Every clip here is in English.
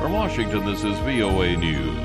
From Washington, this is VOA News.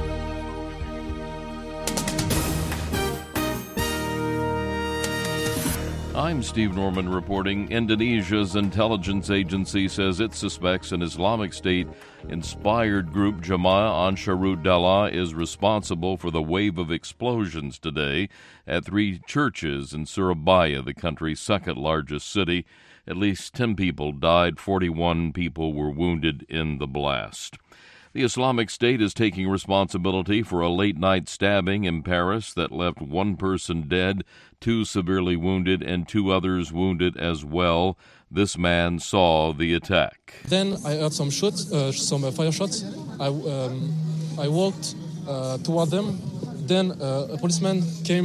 I'm Steve Norman reporting. Indonesia's intelligence agency says it suspects an Islamic State-inspired group, Jamaah Ansharut Daulah, is responsible for the wave of explosions today at 3 churches in Surabaya, the country's second-largest city. At least 10 people died, 41 people were wounded in the blast. The Islamic State is taking responsibility for a late-night stabbing in Paris that left 1 person dead, 2 severely wounded, and 2 others wounded as well. This man saw the attack. Then I heard some shots, some fire shots. I walked toward them. Then a policeman came,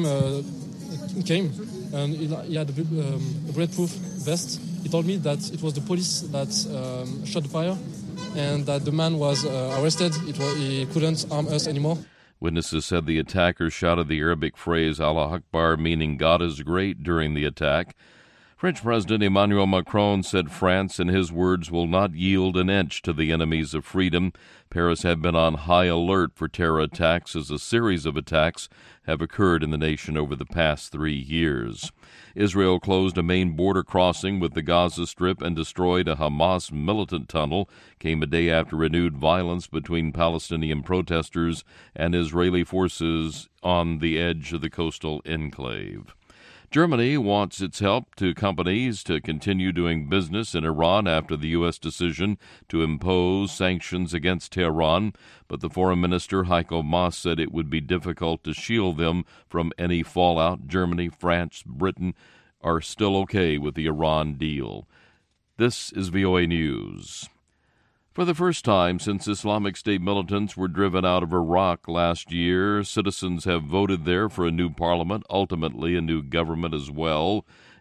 and he had a bulletproof vest. He told me that it was the police that shot the fire, and that the man was arrested. He couldn't harm us anymore. Witnesses said the attacker shouted the Arabic phrase Allah Akbar, meaning God is great, during the attack. French President Emmanuel Macron said France, in his words, will not yield an inch to the enemies of freedom. Paris had been on high alert for terror attacks as a series of attacks have occurred in the nation over the past 3 years. Israel closed a main border crossing with the Gaza Strip and destroyed a Hamas militant tunnel. Came a day after renewed violence between Palestinian protesters and Israeli forces on the edge of the coastal enclave. Germany wants its help to companies to continue doing business in Iran after the U.S. decision to impose sanctions against Tehran, but the foreign minister Heiko Maas said it would be difficult to shield them from any fallout. Germany, France, Britain are still okay with the Iran deal. This is VOA News. For the first time since Islamic State militants were driven out of Iraq last year, citizens have voted there for a new parliament, ultimately a new government as well.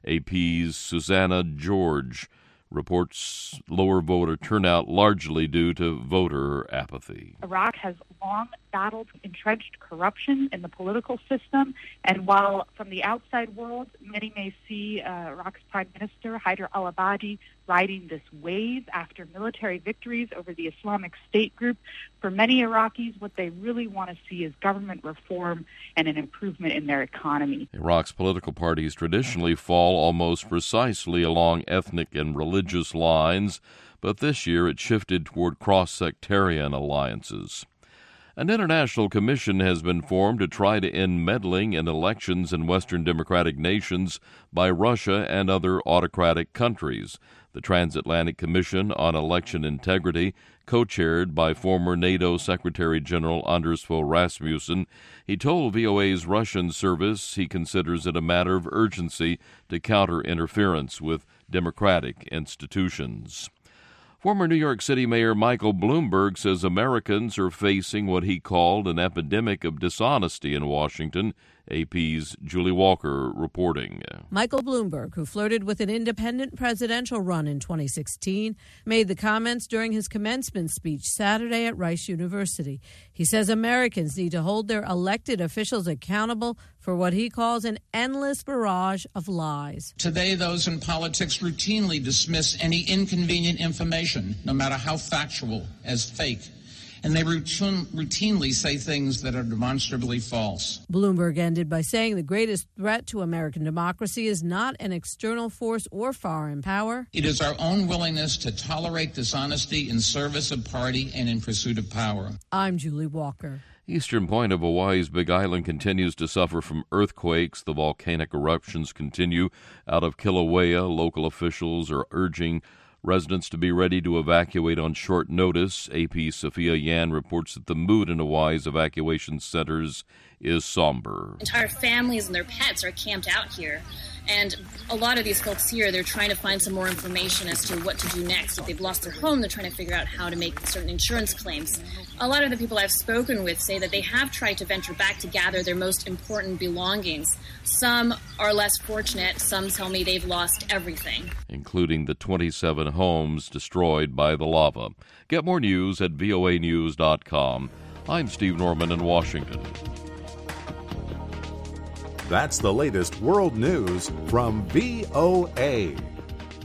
AP's Susanna George reports lower voter turnout largely due to voter apathy. Iraq has long battled entrenched corruption in the political system, and while from the outside world many may see Iraq's Prime Minister Haider al-Abadi riding this wave after military victories over the Islamic State group, for many Iraqis what they really want to see is government reform and an improvement in their economy. Iraq's political parties traditionally fall almost precisely along ethnic and religious lines, but this year it shifted toward cross-sectarian alliances. An international commission has been formed to try to end meddling in elections in Western democratic nations by Russia and other autocratic countries. The Transatlantic Commission on Election Integrity, co-chaired by former NATO Secretary General Anders Fogh Rasmussen, he told VOA's Russian service he considers it a matter of urgency to counter interference with democratic institutions. Former New York City Mayor Michael Bloomberg says Americans are facing what he called an epidemic of dishonesty in Washington. AP's Julie Walker reporting. Michael Bloomberg, who flirted with an independent presidential run in 2016, made the comments during his commencement speech Saturday at Rice University. He says Americans need to hold their elected officials accountable for what he calls an endless barrage of lies. Today, those in politics routinely dismiss any inconvenient information, no matter how factual, as fake. And they routinely say things that are demonstrably false. Bloomberg ended by saying the greatest threat to American democracy is not an external force or foreign power. It is our own willingness to tolerate dishonesty in service of party and in pursuit of power. I'm Julie Walker. Eastern point of Hawaii's Big Island continues to suffer from earthquakes. The volcanic eruptions continue out of Kilauea. Local officials are urging residents to be ready to evacuate on short notice. AP's Sophia Yan reports that the mood in Hawaii's evacuation centers is somber. Entire families and their pets are camped out here. And a lot of these folks here, they're trying to find some more information as to what to do next. If they've lost their home, they're trying to figure out how to make certain insurance claims. A lot of the people I've spoken with say that they have tried to venture back to gather their most important belongings. Some are less fortunate. Some tell me they've lost everything, including the 27 homes destroyed by the lava. Get more news at voanews.com. I'm Steve Norman in Washington. That's the latest world news from VOA.